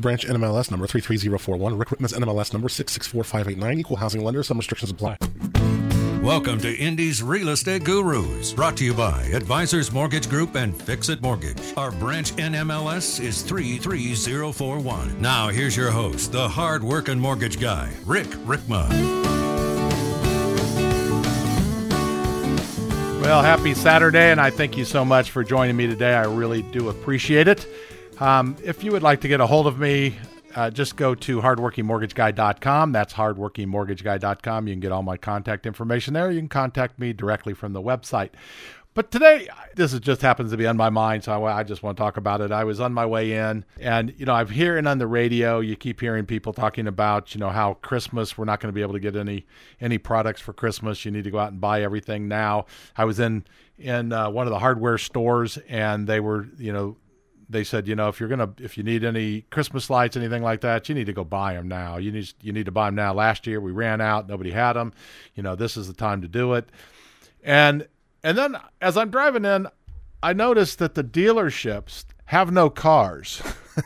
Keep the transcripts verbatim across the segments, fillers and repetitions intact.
Branch N M L S number three three zero four one. Rick Whitman's N M L S number six six four five eight nine. Equal housing lender. Some restrictions apply. Welcome to Indy's Real Estate Gurus, brought to you by Advisors Mortgage Group and Fix-It Mortgage. Our branch N M L S is three three zero four one. Now here's your host, the hard-working mortgage guy, Rick Rickma. Well, happy Saturday, and I thank you so much for joining me today. I really do appreciate it. Um, if you would like to get a hold of me, uh, just go to hard working mortgage guy dot com. That's hard working mortgage guy dot com. You can get all my contact information there. You can contact me directly from the website. But today, this is just happens to be on my mind, so I, I just want to talk about it. I was on my way in, and, you know, I'm hearing on the radio, you keep hearing people talking about, you know, how Christmas, we're not going to be able to get any any products for Christmas. You need to go out and buy everything now. I was in, in uh, one of the hardware stores, and they were, you know, they said, you know, if you're going to, if you need any Christmas lights, anything like that, you need to go buy them now. You need, you need to buy them now. Last year we ran out, nobody had them. You know, this is the time to do it. And, and then as I'm driving in, I noticed that the dealerships have no cars.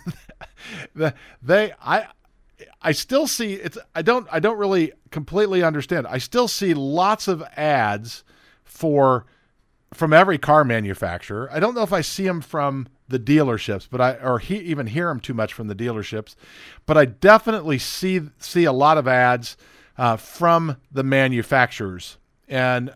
they, I, I still see it's, I don't, I don't really completely understand. I still see lots of ads for, from every car manufacturer. I don't know if I see them from the dealerships, but I or he, even hear them too much from the dealerships, but I definitely see see a lot of ads uh, from the manufacturers, and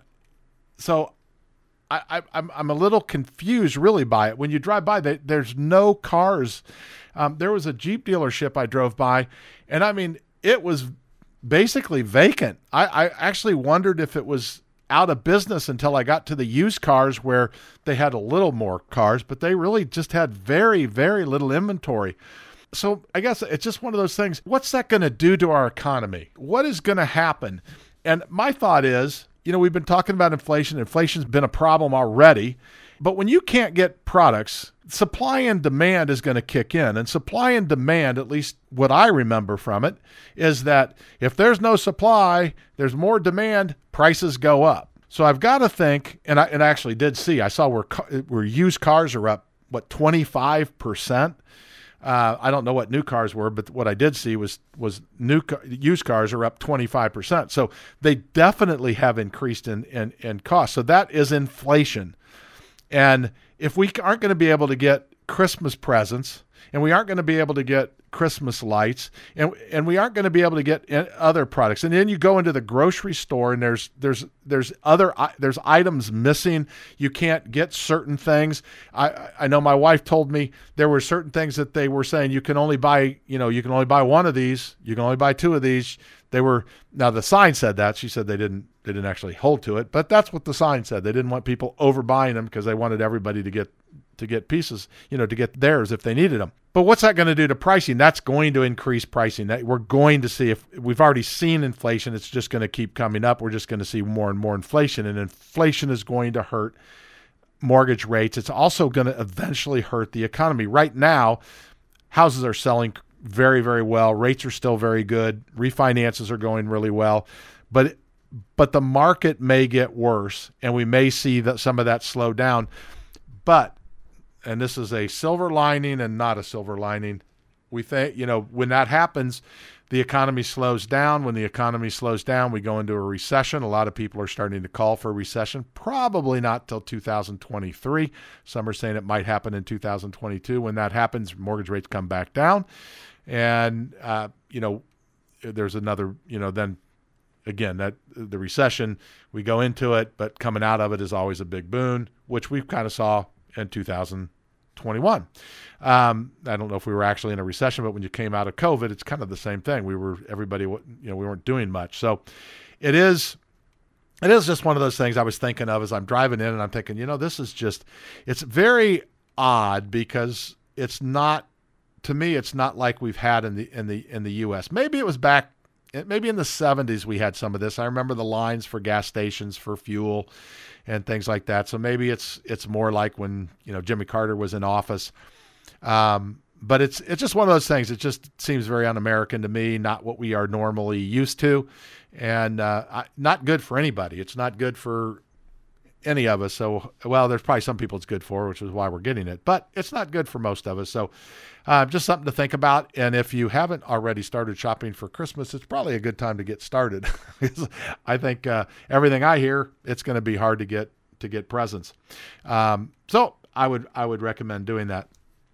so I, I, I'm I'm a little confused really by it. When you drive by, they, there's no cars. Um, there was a Jeep dealership I drove by, and I mean it was basically vacant. I, I actually wondered if it was out of business until I got to the used cars where they had a little more cars, but they really just had very, very little inventory. So I guess it's just one of those things. What's that going to do to our economy? What is going to happen? And my thought is, you know, we've been talking about inflation. Inflation's been a problem already, but when you can't get products, supply and demand is going to kick in. And supply and demand, at least what I remember from it, is that if there's no supply, there's more demand, prices go up. So I've got to think, and I, and I actually did see, I saw where, where used cars are up, what, twenty-five percent? Uh, I don't know what new cars were, but what I did see was was new used cars are up twenty-five percent. So they definitely have increased in, in, in cost. So that is inflation. And if we aren't going to be able to get Christmas presents, and we aren't going to be able to get Christmas lights, and and we aren't going to be able to get other products, and then you go into the grocery store, and there's there's there's other there's items missing. You can't get certain things. I I know my wife told me there were certain things that they were saying you can only buy, you know, you can only buy one of these, you can only buy two of these. They were, now the sign said that. She said they didn't they didn't actually hold to it, but that's what the sign said. They didn't want people overbuying them because they wanted everybody to get to get pieces, you know, to get theirs if they needed them. But what's that going to do to pricing? That's going to increase pricing. That we're going to see, if we've already seen inflation, it's just going to keep coming up. We're just going to see more and more inflation, and inflation is going to hurt mortgage rates. It's also going to eventually hurt the economy. Right now, houses are selling very, very well. Rates are still very good. Refinances are going really well, but but the market may get worse, and we may see that some of that slow down. But and this is a silver lining and not a silver lining. We think, you know, when that happens, the economy slows down. When the economy slows down, we go into a recession. A lot of people are starting to call for a recession, probably not till two thousand twenty-three. Some are saying it might happen in two thousand twenty-two. When that happens, mortgage rates come back down. And, uh, you know, there's another, you know, then again, that the recession, we go into it, but coming out of it is always a big boon, which we kind of saw in two thousand twenty-one. Um, I don't know if we were actually in a recession, but when you came out of COVID, it's kind of the same thing. We were, everybody, you know, we weren't doing much. So it is, it is just one of those things I was thinking of as I'm driving in, and I'm thinking, you know, this is just, it's very odd because it's not, to me, it's not like we've had in the, in the, in the U S. Maybe it was back, maybe in the seventies we had some of this. I remember the lines for gas stations for fuel and things like that. So maybe it's it's more like when, you know, Jimmy Carter was in office. Um, but it's it's just one of those things. It just seems very un-American to me, not what we are normally used to, and uh, I, not good for anybody. It's not good for any of us. So, well, there's probably some people it's good for, which is why we're getting it, but it's not good for most of us. So uh, just something to think about. And if you haven't already started shopping for Christmas, it's probably a good time to get started. I think uh, everything I hear, it's going to be hard to get to get presents. Um, so I would I would recommend doing that.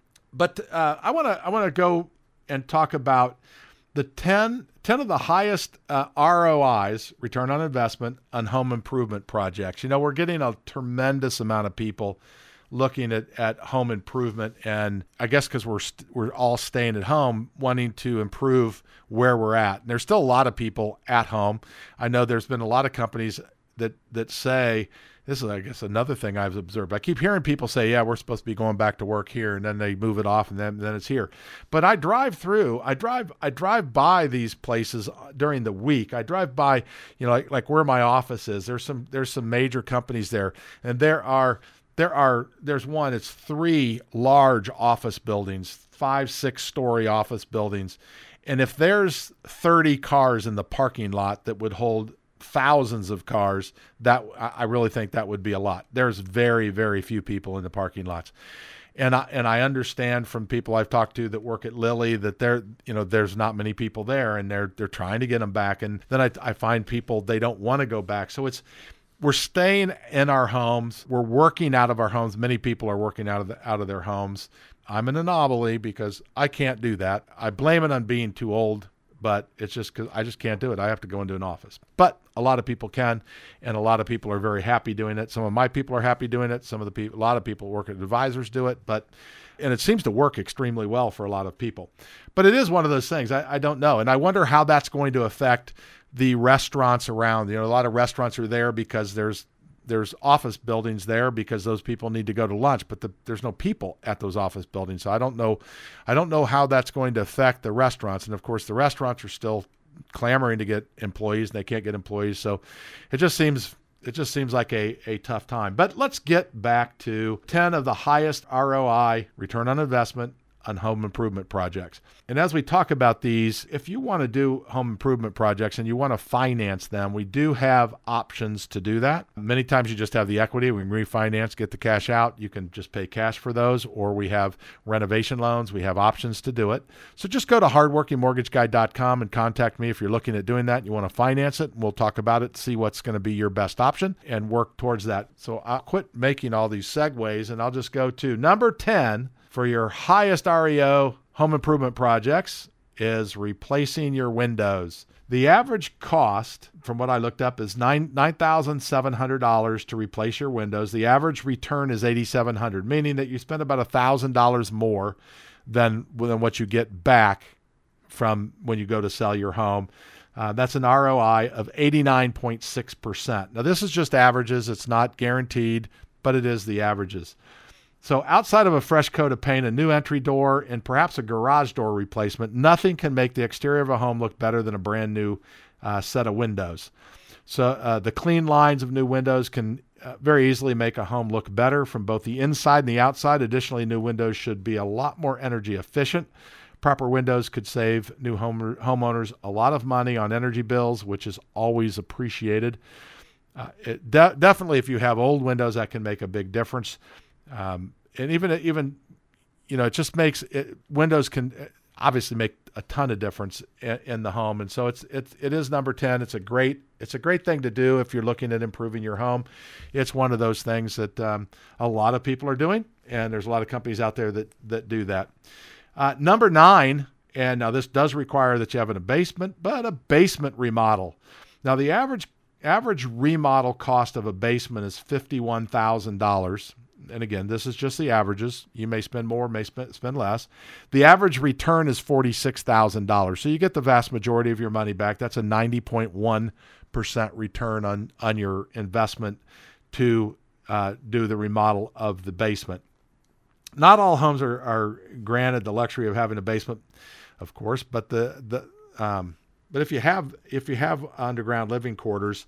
But uh, I want to I want to go and talk about the ten, ten of the highest uh, R O Is, return on investment, on home improvement projects. You know, we're getting a tremendous amount of people looking at, at home improvement, and I guess because we're st- we're all staying at home, wanting to improve where we're at. And there's still a lot of people at home. I know there's been a lot of companies that that say, this is, I guess, another thing I've observed. I keep hearing people say, yeah, we're supposed to be going back to work here, and then they move it off, and then, then it's here. But I drive through, I drive I drive by these places during the week. I drive by, you know, like, like where my office is. There's some there's some major companies there, and there are there are there's one, it's three large office buildings, five, six story office buildings. And if there's thirty cars in the parking lot that would hold thousands of cars, that I really think that would be a lot. There's very, very few people in the parking lots. And I, and I understand from people I've talked to that work at Lilly that there, you know, there's not many people there, and they're, they're trying to get them back. And then I, I find people, they don't want to go back. So it's, we're staying in our homes. We're working out of our homes. Many people are working out of the, out of their homes. I'm an anomaly because I can't do that. I blame it on being too old, but it's just because I just can't do it. I have to go into an office. But a lot of people can, and a lot of people are very happy doing it. Some of my people are happy doing it. Some of the people, a lot of people work at advisors do it, but, and it seems to work extremely well for a lot of people. But it is one of those things. I, I don't know. And I wonder how that's going to affect the restaurants around. You know, a lot of restaurants are there because there's there's office buildings there because those people need to go to lunch, but the, there's no people at those office buildings. So I don't know, I don't know how that's going to affect the restaurants. And of course, the restaurants are still clamoring to get employees, and they can't get employees. So it just seems it just seems like a, a tough time. But let's get back to ten of the highest R O I, return on investment, on home improvement projects. And as we talk about these, if you want to do home improvement projects and you want to finance them, we do have options to do that. Many times you just have the equity. We can refinance, get the cash out. You can just pay cash for those, or we have renovation loans. We have options to do it. So just go to hardworking mortgage guy dot com and contact me if you're looking at doing that and you want to finance it. And we'll talk about it, see what's going to be your best option, and work towards that. So I'll quit making all these segues, and I'll just go to number ten for your highest R E O home improvement projects is replacing your windows. The average cost, from what I looked up, is nine nine thousand seven hundred dollars to replace your windows. The average return is eighty seven hundred dollars, meaning that you spend about a thousand dollars more than than what you get back from when you go to sell your home. Uh, that's an R O I of eighty-nine point six percent. Now, this is just averages. It's not guaranteed, but it is the averages. So outside of a fresh coat of paint, a new entry door, and perhaps a garage door replacement, nothing can make the exterior of a home look better than a brand new uh, set of windows. So uh, the clean lines of new windows can uh, very easily make a home look better from both the inside and the outside. Additionally, new windows should be a lot more energy efficient. Proper windows could save new home homeowners a lot of money on energy bills, which is always appreciated. Uh, it de- definitely, if you have old windows, that can make a big difference. Um, and even, even, you know, it just makes it, windows can obviously make a ton of difference in, in the home. And so it's, it's, it is number ten. It's a great, it's a great thing to do if you're looking at improving your home. It's one of those things that, um, a lot of people are doing, and there's a lot of companies out there that, that do that. Uh, number nine, and now this does require that you have a basement, but a basement remodel. Now the average, average remodel cost of a basement is fifty-one thousand dollars. And again, this is just the averages. You may spend more, may spend, spend less. The average return is forty-six thousand dollars. So you get the vast majority of your money back. That's a ninety point one percent return on, on your investment to uh, do the remodel of the basement. Not all homes are, are granted the luxury of having a basement, of course, but the the um, but if you have if you have underground living quarters,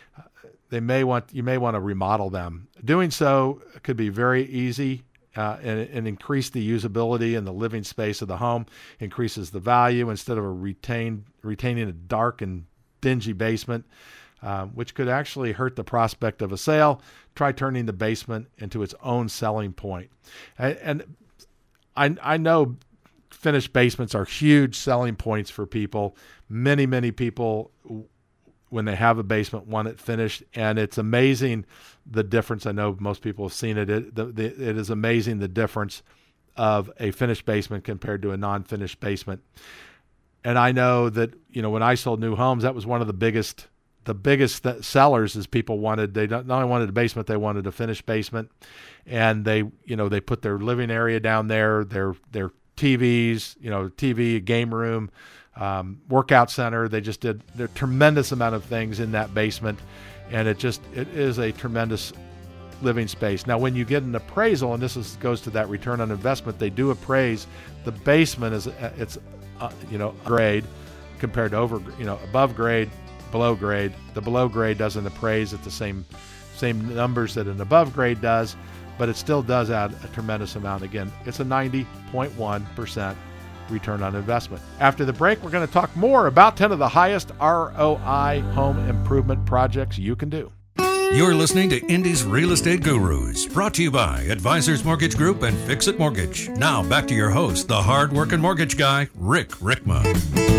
they may want you may want to remodel them. Doing so could be very easy uh, and, and increase the usability and the living space of the home. Increases the value instead of a retained retaining a dark and dingy basement. um, which could actually hurt the prospect of a sale. Try turning the basement into its own selling point. And, and I, I know finished basements are huge selling points for people. Many, many people, when they have a basement, want it finished, and it's amazing the difference. I know most people have seen it. It, the, the, it is amazing the difference of a finished basement compared to a non-finished basement. And I know that, you know, when I sold new homes, that was one of the biggest, the biggest th- sellers is people wanted, they not only wanted a basement, they wanted a finished basement. And they, you know, they put their living area down there, their, their T Vs, you know, T V, game room, um, workout center. They just did a tremendous amount of things in that basement. And it just, it is a tremendous living space. Now, when you get an appraisal, and this is, goes to that return on investment, they do appraise the basement as it's, uh, you know, grade compared to over, you know, above grade, below grade. The below grade doesn't appraise at the same, same numbers that an above grade does, but it still does add a tremendous amount. Again, it's a ninety point one percent return on investment. After the break, we're going to talk more about ten of the highest R O I home improvement projects you can do. You're listening to Indy's Real Estate Gurus, brought to you by Advisors Mortgage Group and Fix It Mortgage. Now back to your host, the hard-working mortgage guy, Rick Rickma.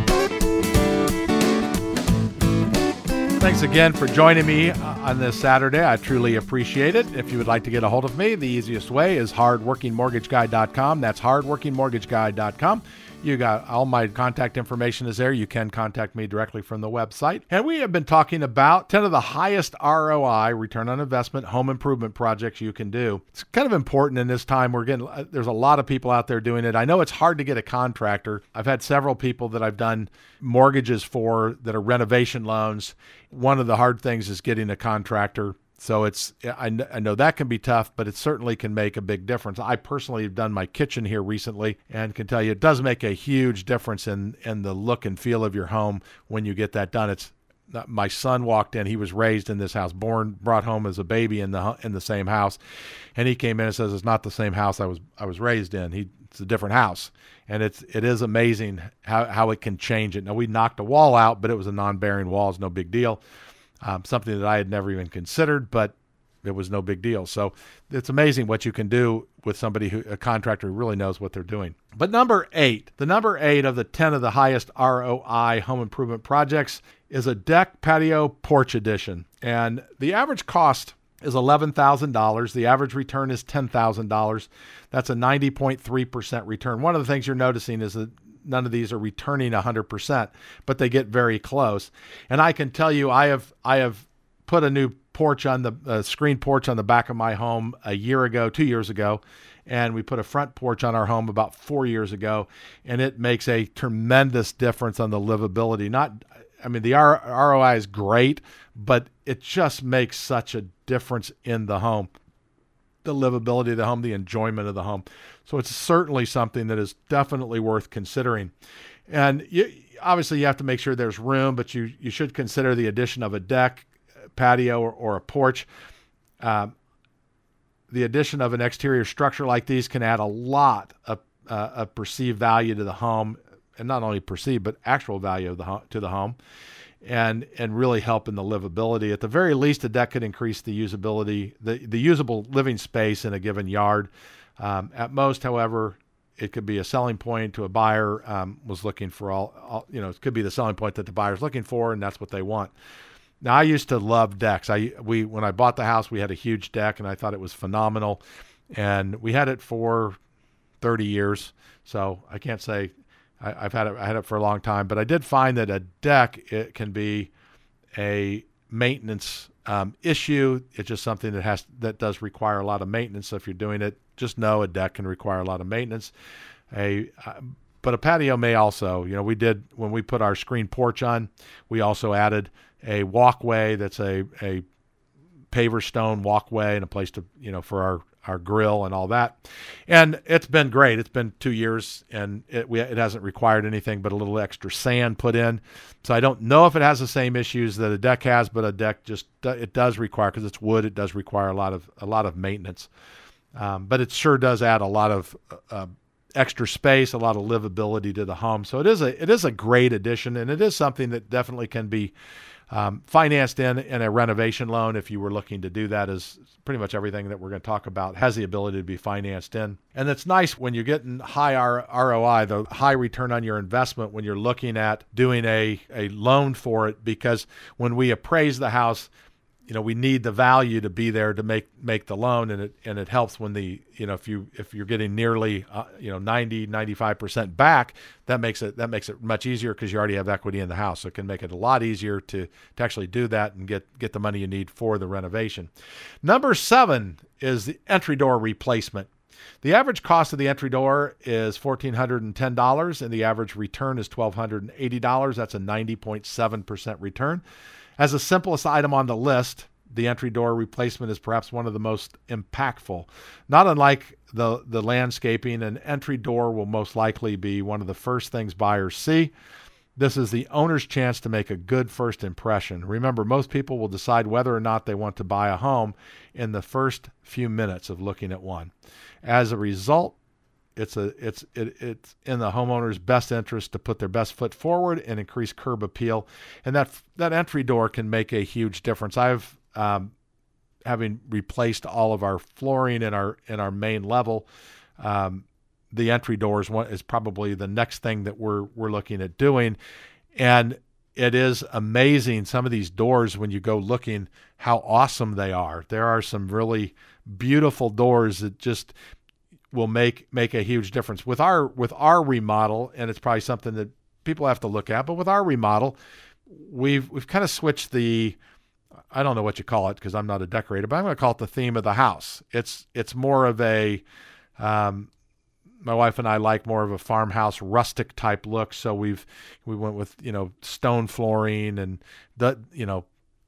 Thanks again for joining me on this Saturday. I truly appreciate it. If you would like to get a hold of me, the easiest way is hard working mortgage guy dot com. That's hard working mortgage guy dot com. You got all my contact information is there. You can contact me directly from the website. And we have been talking about ten of the highest R O I, return on investment, home improvement projects you can do. It's kind of important in this time. We're getting, there's a lot of people out there doing it. I know it's hard to get a contractor. I've had several people that I've done mortgages for that are renovation loans. One of the hard things is getting a contractor. So it's, I know that can be tough, but it certainly can make a big difference. I personally have done my kitchen here recently and can tell you it does make a huge difference in, in the look and feel of your home when you get that done. It's my son walked in, he was raised in this house, born, brought home as a baby in the, in the same house. And he came in and says, it's not the same house I was, I was raised in. He, it's a different house. And it's, it is amazing how, how it can change it. Now we knocked a wall out, but it was a non-bearing wall. It's no big deal. Um, something that I had never even considered, but it was no big deal. So it's amazing what you can do with somebody who, a contractor who really knows what they're doing. But number eight, the number eight of the ten of the highest R O I home improvement projects is a deck, patio, porch addition. And the average cost is eleven thousand dollars. The average return is ten thousand dollars. That's a ninety point three percent return. One of the things you're noticing is that none of these are returning one hundred percent, but they get very close. And I can tell you, I have I have put a new porch on the uh, screen porch on the back of my home a year ago, two years ago, and we put a front porch on our home about four years ago, and it makes a tremendous difference on the livability. Not, I mean, the R- ROI is great, but it just makes such a difference in the home. The livability of the home, the enjoyment of the home. So it's certainly something that is definitely worth considering. And you, obviously you have to make sure there's room, but you, you should consider the addition of a deck, patio, or, or a porch. Um, the addition of an exterior structure like these can add a lot of, uh, of perceived value to the home, and not only perceived, but actual value of the ho- to the home. And and really help in the livability. At the very least, a deck could increase the usability, the, the usable living space in a given yard. Um, at most, however, it could be a selling point to a buyer um, was looking for all, all, you know, it could be the selling point that the buyer's looking for, and that's what they want. Now, I used to love decks. I we when I bought the house, we had a huge deck, and I thought it was phenomenal. And we had it for thirty years, so I can't say. I, I've had it, I had it for a long time, but I did find that a deck, it can be a maintenance um, issue. It's just something that has, that does require a lot of maintenance. So if you're doing it, just know a deck can require a lot of maintenance. A, uh, but a patio may also, you know, we did, when we put our screen porch on, we also added a walkway that's a, a paver stone walkway and a place to, you know, for our, our grill and all that. And it's been great. It's been two years and it, we, it hasn't required anything but a little extra sand put in. So I don't know if it has the same issues that a deck has, but a deck just, it does require, because it's wood, it does require a lot of, a lot of maintenance. Um, but it sure does add a lot of uh, extra space, a lot of livability to the home. So it is a it is a great addition, and it is something that definitely can be um, financed in in a renovation loan if you were looking to do that. Is pretty much everything that we're going to talk about has the ability to be financed in. And it's nice when you're getting high R O I, the high return on your investment, when you're looking at doing a, a loan for it, because when we appraise the house, you know, we need the value to be there to make make the loan, and it and it helps when the, you know, if you if you're getting nearly uh, you know ninety, ninety-five percent back, that makes it that makes it much easier because you already have equity in the house. So it can make it a lot easier to to actually do that and get get the money you need for the renovation. Number seven is the entry door replacement. The average cost of the entry door is one thousand four hundred ten dollars, and the average return is one thousand two hundred eighty dollars. That's a ninety point seven percent return. As the simplest item on the list, the entry door replacement is perhaps one of the most impactful. Not unlike the, the landscaping, an entry door will most likely be one of the first things buyers see. This is the owner's chance to make a good first impression. Remember, most people will decide whether or not they want to buy a home in the first few minutes of looking at one. As a result, It's a it's it, it's in the homeowner's best interest to put their best foot forward and increase curb appeal, and that that entry door can make a huge difference. I've um, having replaced all of our flooring in our in our main level. Um, the entry door is one is probably the next thing that we're we're looking at doing, and it is amazing, some of these doors when you go looking, how awesome they are. There are some really beautiful doors that just will make make a huge difference with our with our remodel, and it's probably something that people have to look at. But with our remodel, we've we've kind of switched the, I don't know what you call it because I'm not a decorator, but I'm going to call it the theme of the house. It's it's more of a, um, my wife and I like more of a farmhouse rustic type look. So we've we went with you know stone flooring and the you know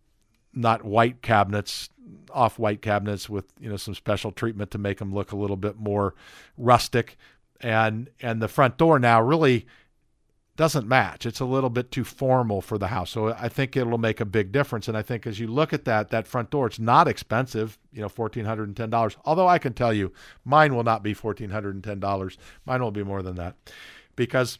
not white cabinets. Off-white cabinets with you know some special treatment to make them look a little bit more rustic, and and the front door now really doesn't match. It's a little bit too formal for the house, so I think it'll make a big difference. And I think as you look at that that front door, it's not expensive, you know, one thousand four hundred ten dollars. Although I can tell you, mine will not be one thousand four hundred ten dollars. Mine will be more than that, because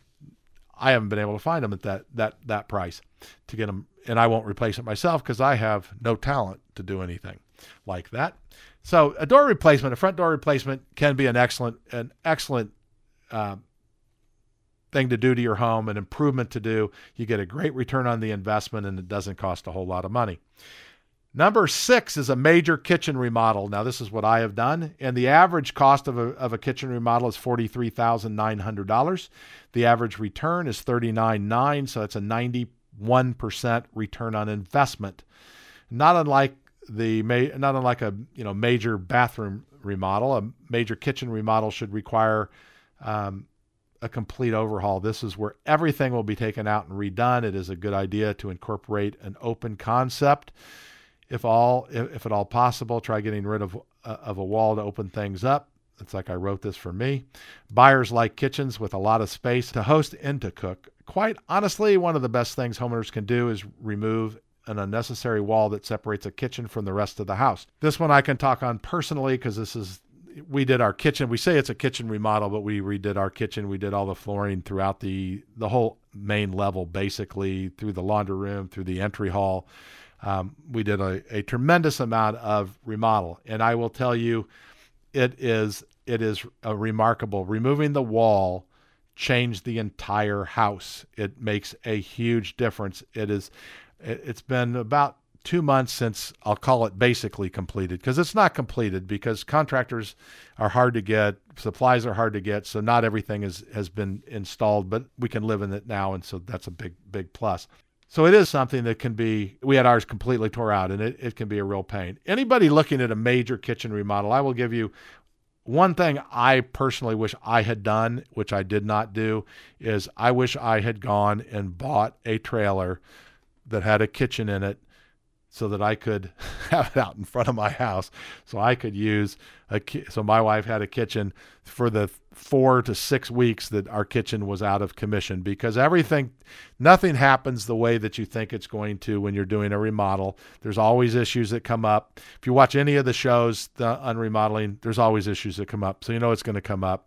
I haven't been able to find them at that that that price to get them. And I won't replace it myself because I have no talent to do anything like that. So a door replacement, a front door replacement, can be an excellent, an excellent uh, thing to do to your home, an improvement to do. You get a great return on the investment, and it doesn't cost a whole lot of money. Number six is a major kitchen remodel. Now, this is what I have done, and the average cost of a, of a kitchen remodel is forty-three thousand nine hundred dollars. The average return is thirty-nine thousand nine hundred dollars, so it's a ninety-one percent return on investment. Not unlike the not unlike a you know major bathroom remodel, a major kitchen remodel should require um, a complete overhaul. This is where everything will be taken out and redone. It is a good idea to incorporate an open concept. If all, if at all possible, try getting rid of uh, of a wall to open things up. It's like I wrote this for me. Buyers like kitchens with a lot of space to host and to cook. Quite honestly, one of the best things homeowners can do is remove an unnecessary wall that separates a kitchen from the rest of the house. This one I can talk on personally because this is, we did our kitchen. We say it's a kitchen remodel, but we redid our kitchen. We did all the flooring throughout the, the whole main level, basically through the laundry room, through the entry hall. Um, we did a, a tremendous amount of remodel. And I will tell you, it is, it is a remarkable. Removing the wall changed the entire house. It makes a huge difference. It is, it, it's been about two months since I'll call it basically completed, because it's not completed because contractors are hard to get, supplies are hard to get. So not everything is, has been installed, but we can live in it now. And so that's a big, big plus. So it is something that can be, we had ours completely tore out, and it, it can be a real pain. Anybody looking at a major kitchen remodel, I will give you one thing I personally wish I had done, which I did not do, is I wish I had gone and bought a trailer that had a kitchen in it so that I could have it out in front of my house. So I could use a, ki- so my wife had a kitchen for the four to six weeks that our kitchen was out of commission, because everything, nothing happens the way that you think it's going to when you're doing a remodel. There's always issues that come up. If you watch any of the shows the, on remodeling, there's always issues that come up. So you know it's going to come up.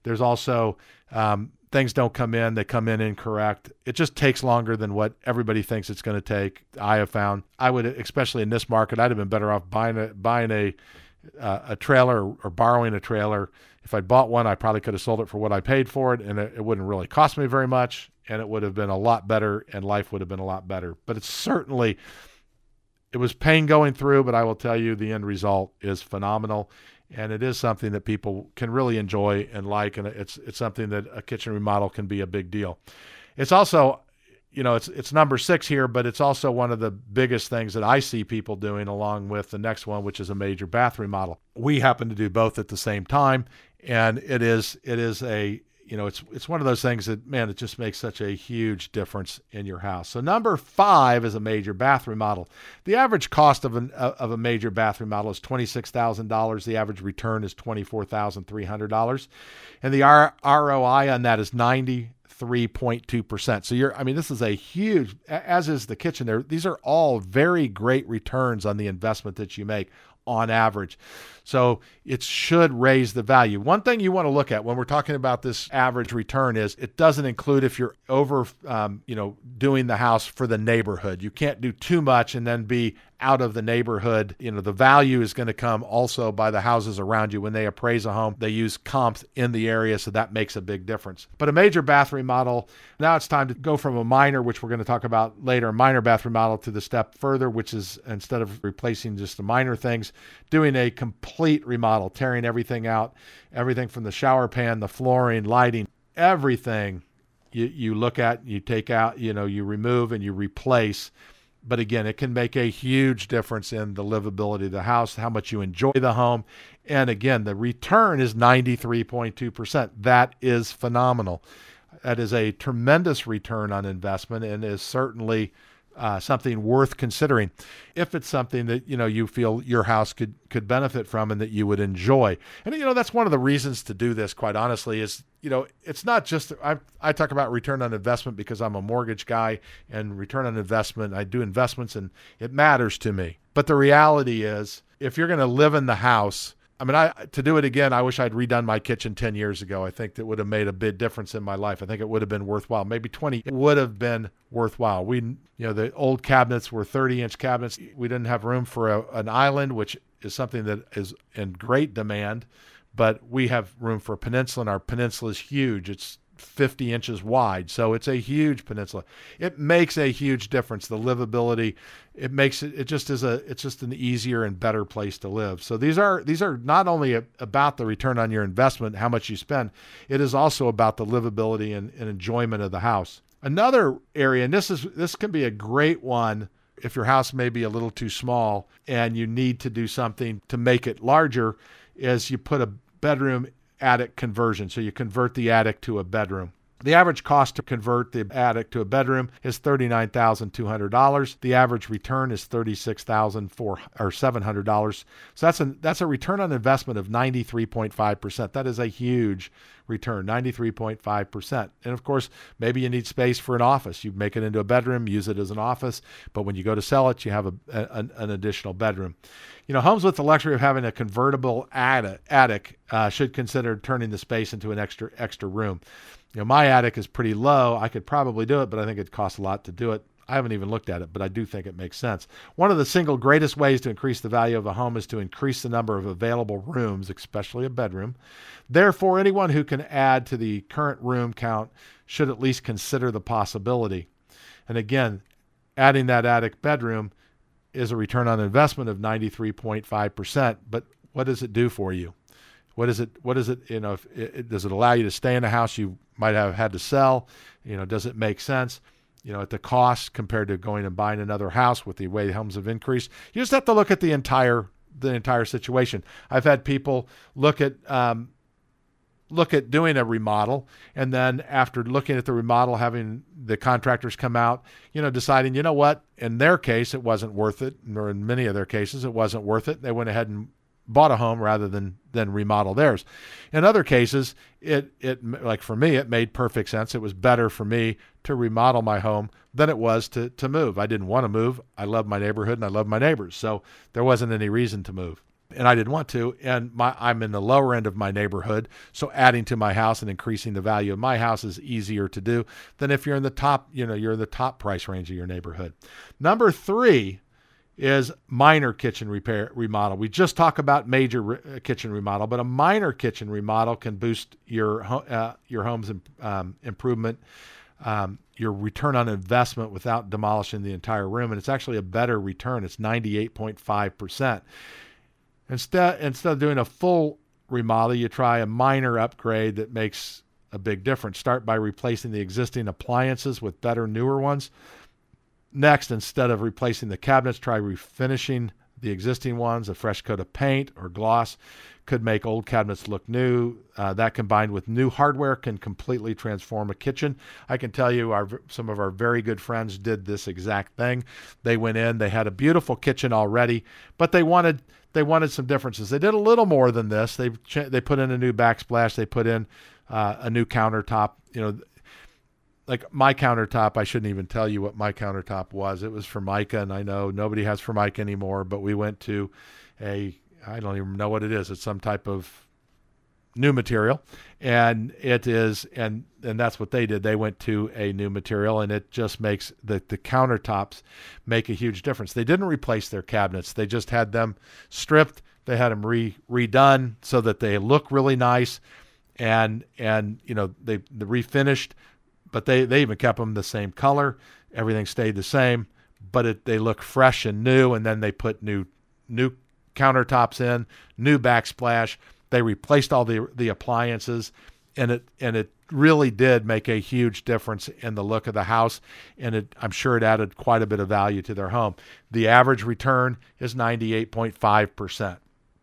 There's also um, things don't come in, they come in incorrect. It just takes longer than what everybody thinks it's going to take. I have found I would, especially in this market, I'd have been better off buying a buying a uh, a trailer or, or borrowing a trailer. If I'd bought one, I probably could have sold it for what I paid for it, and it, it wouldn't really cost me very much, and it would have been a lot better, and life would have been a lot better. But it's certainly, it was pain going through, but I will tell you the end result is phenomenal. And it is something that people can really enjoy and like, and it's it's something that a kitchen remodel can be a big deal. It's also, you know, it's it's number six here, but it's also one of the biggest things that I see people doing along with the next one, which is a major bath remodel. We happen to do both at the same time, and it is it is a You know, it's it's one of those things that, man, it just makes such a huge difference in your house. So number five is a major bath remodel. The average cost of an of a major bath remodel is twenty-six thousand dollars. The average return is twenty-four thousand three hundred dollars. And the R O I on that is ninety-three point two percent. So you're, I mean, this is a huge, as is the kitchen there. These are all very great returns on the investment that you make on average. So it should raise the value. One thing you want to look at when we're talking about this average return is it doesn't include if you're over, um, you know, doing the house for the neighborhood. You can't do too much and then be out of the neighborhood. You know, the value is going to come also by the houses around you. When they appraise a home, they use comps in the area, so that makes a big difference. But a major bath remodel, now it's time to go from a minor, which we're going to talk about later, a minor bath remodel, to the step further, which is, instead of replacing just the minor things, doing a complete remodel, tearing everything out, everything from the shower pan, the flooring, lighting, everything you, you look at, you take out, you know, you remove and you replace. But again, it can make a huge difference in the livability of the house, how much you enjoy the home. And again, the return is ninety-three point two percent. That is phenomenal. That is a tremendous return on investment, and is certainly uh, something worth considering if it's something that, you know, you feel your house could, could benefit from and that you would enjoy. And, you know, that's one of the reasons to do this, quite honestly, is, you know, it's not just, I, I talk about return on investment because I'm a mortgage guy, and return on investment, I do investments and it matters to me. But the reality is, if you're going to live in the house, I mean, I to do it again, I wish I'd redone my kitchen ten years ago. I think that would have made a big difference in my life. I think it would have been worthwhile. Maybe twenty, it would have been worthwhile. We, you know, the old cabinets were thirty inch cabinets. We didn't have room for a, an island, which is something that is in great demand, but we have room for a peninsula, and our peninsula is huge. It's fifty inches wide. So it's a huge peninsula. It makes a huge difference. The livability, it makes it, it just is a, it's just an easier and better place to live. So these are, these are not only a, about the return on your investment, how much you spend, it is also about the livability and, and enjoyment of the house. Another area, and this is, this can be a great one if your house may be a little too small and you need to do something to make it larger, is you put a bedroom attic conversion. So you convert the attic to a bedroom. The average cost to convert the attic to a bedroom is thirty-nine thousand two hundred dollars. The average return is thirty-six thousand seven hundred dollars. So that's a that's a return on investment of ninety-three point five percent. That is a huge return, ninety-three point five percent. And of course, maybe you need space for an office. You make it into a bedroom, use it as an office, but when you go to sell it, you have a, a, an additional bedroom. You know, homes with the luxury of having a convertible attic uh, should consider turning the space into an extra extra room. You know, my attic is pretty low. I could probably do it, but I think it costs a lot to do it. I haven't even looked at it, but I do think it makes sense. One of the single greatest ways to increase the value of a home is to increase the number of available rooms, especially a bedroom. Therefore, anyone who can add to the current room count should at least consider the possibility. And again, adding that attic bedroom is a return on investment of ninety-three point five percent. But what does it do for you? What is it? What is it? You know, if it, does it allow you to stay in a house you might have had to sell? You know, does it make sense? You know, at the cost compared to going and buying another house with the way homes have increased. You just have to look at the entire the entire situation. I've had people look at um, look at doing a remodel, and then after looking at the remodel, having the contractors come out, you know, deciding, you know what, in their case it wasn't worth it, or in many of their cases it wasn't worth it. They went ahead and bought a home rather than than remodel theirs. In other cases, it it like for me, it made perfect sense. It was better for me to remodel my home than it was to to move. I didn't want to move. I love my neighborhood and I love my neighbors, so there wasn't any reason to move. and I didn't want to, and my, I'm in the lower end of my neighborhood, so adding to my house and increasing the value of my house is easier to do than if you're in the top, you know, you're in the top price range of your neighborhood. Number three is minor kitchen repair remodel. We just talk about major re- kitchen remodel, but a minor kitchen remodel can boost your uh, your home's um, improvement, um, your return on investment without demolishing the entire room, and it's actually a better return. It's ninety-eight point five percent. Instead, instead of doing a full remodel, you try a minor upgrade that makes a big difference. Start by replacing the existing appliances with better, newer ones. Next, instead of replacing the cabinets, try refinishing the existing ones. A fresh coat of paint or gloss could make old cabinets look new. Uh, that combined with new hardware can completely transform a kitchen. I can tell you our some of our very good friends did this exact thing. They went in, they had a beautiful kitchen already, but they wanted they wanted some differences. They did a little more than this. They they put in a new backsplash. They put in uh, a new countertop. You know, like my countertop, I shouldn't even tell you what my countertop was. It was Formica, and I know nobody has Formica anymore, but we went to a, I don't even know what it is. It's some type of new material, and it is, and and that's what they did. They went to a new material, and it just makes the the countertops make a huge difference. They didn't replace their cabinets. They just had them stripped. They had them re redone so that they look really nice, and and you know they the refinished, but they they even kept them the same color. Everything stayed the same, but it they look fresh and new. And then they put new new countertops in, new backsplash. They replaced all the the appliances, and it and it really did make a huge difference in the look of the house, and it, I'm sure it added quite a bit of value to their home. The average return is ninety-eight point five percent.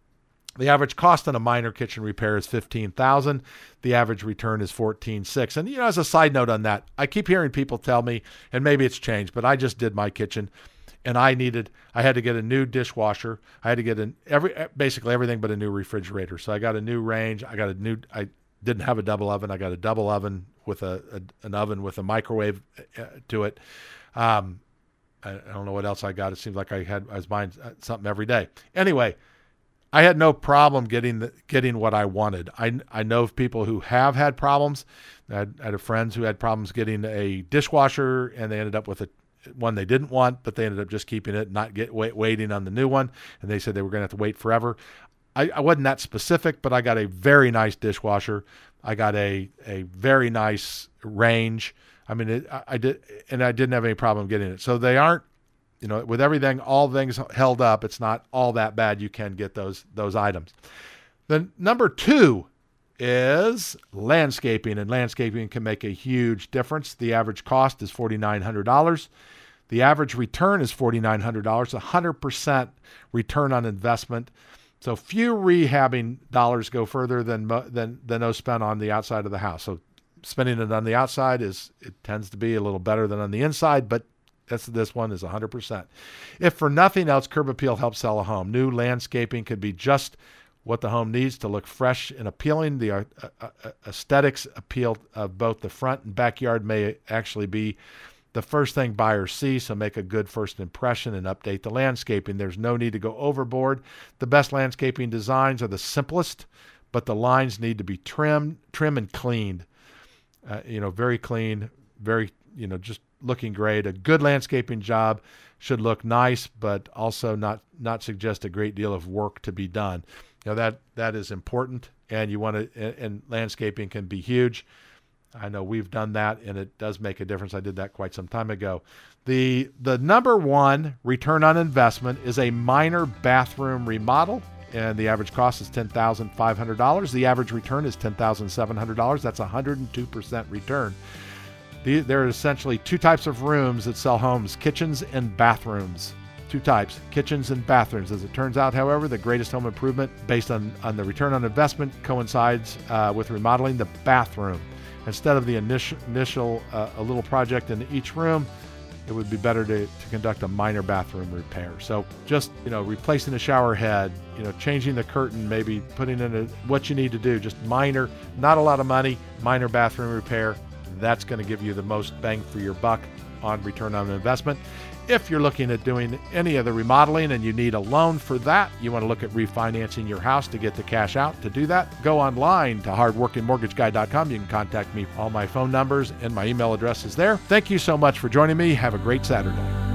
The average cost on a minor kitchen repair is fifteen thousand dollars. The average return is fourteen thousand six hundred dollars. And you know, as a side note on that, I keep hearing people tell me, and maybe it's changed, but I just did my kitchen. And I needed, I had to get a new dishwasher. I had to get an every basically everything but a new refrigerator. So I got a new range. I got a new, I didn't have a double oven. I got a double oven with a, a an oven with a microwave to it. Um, I, I don't know what else I got. It seems like I had, I was buying something every day. Anyway, I had no problem getting the, getting what I wanted. I, I know of people who have had problems. I had, I had friends who had problems getting a dishwasher, and they ended up with a one they didn't want, but they ended up just keeping it, not get wait, waiting on the new one. And they said they were going to have to wait forever. I, I wasn't that specific, but I got a very nice dishwasher. I got a, a very nice range. I mean, it, I, I did, and I didn't have any problem getting it. So they aren't, you know, with everything, all things held up, it's not all that bad. You can get those, those items. Then number two is landscaping, and landscaping can make a huge difference. The average cost is four thousand nine hundred dollars. The average return is four thousand nine hundred dollars, one hundred percent return on investment. So few rehabbing dollars go further than than than those spent on the outside of the house. So spending it on the outside is, it tends to be a little better than on the inside, but that's, this one is one hundred percent. If for nothing else, Curb Appeal helps sell a home. New landscaping could be just what the home needs to look fresh and appealing. The uh, uh, aesthetics appeal of both the front and backyard may actually be the first thing buyers see, so make a good first impression and update the landscaping. There's no need to go overboard. The best landscaping designs are the simplest, but the lines need to be trimmed, trim and cleaned. Uh, you know, very clean, very, you know, just looking great. A good landscaping job should look nice, but also not not suggest a great deal of work to be done. You know, that that is important, and you want to, and, and landscaping can be huge. I know we've done that, and it does make a difference. I did that quite some time ago. The the number one return on investment is a minor bathroom remodel, and the average cost is ten thousand five hundred dollars. The average return is ten thousand seven hundred dollars. That's a one hundred two percent return. The, there are essentially two types of rooms that sell homes: kitchens and bathrooms. Two types, kitchens and bathrooms. As it turns out, however, the greatest home improvement based on, on the return on investment coincides uh, with remodeling the bathroom. Instead of the initial, initial uh, a little project in each room, it would be better to, to conduct a minor bathroom repair. So just, you know, replacing the shower head, you know, changing the curtain, maybe putting in a, what you need to do, just minor, not a lot of money, minor bathroom repair. That's going to give you the most bang for your buck on return on investment. If you're looking at doing any of the remodeling and you need a loan for that, you want to look at refinancing your house to get the cash out. To do that, go online to hard working mortgage guy dot com. You can contact me. All my phone numbers and my email address is there. Thank you so much for joining me. Have a great Saturday.